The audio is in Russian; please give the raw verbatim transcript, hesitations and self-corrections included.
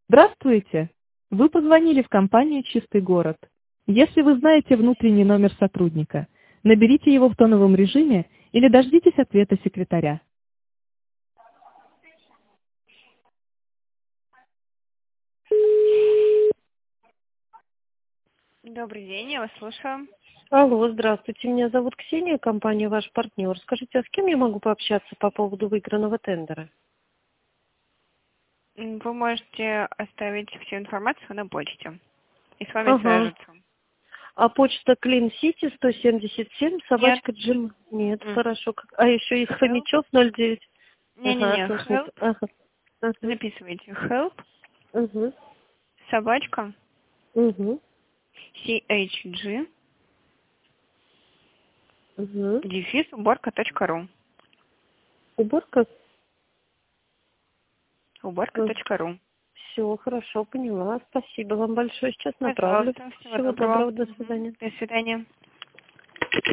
Здравствуйте! Вы позвонили в компанию «Чистый город». Если вы знаете внутренний номер сотрудника, наберите его в тоновом режиме или дождитесь ответа секретаря. Добрый день, я вас слушаю. Алло, здравствуйте, меня зовут Ксения, компания «Ваш партнер». Скажите, а с кем я могу пообщаться по поводу выигранного тендера? М, Вы можете оставить всю информацию на почте, и с вами Ага. свяжутся. А почта Клин Сити сто семьдесят семь, Нет. собачка Джим. Нет, М. хорошо. Как- А еще есть Help. Фомичев ноль девять. Ага, Не-не-не, слушай, help. ага. Ага. Записывайте. Help, Угу. собачка, Угу. chg, Угу. дефис, уборка.ру. Уборка? Уборка.ру. Все, хорошо, поняла. Спасибо вам большое. Сейчас направлю. Пожалуйста, всего Всего доброго. доброго, до Мгм. свидания. До свидания.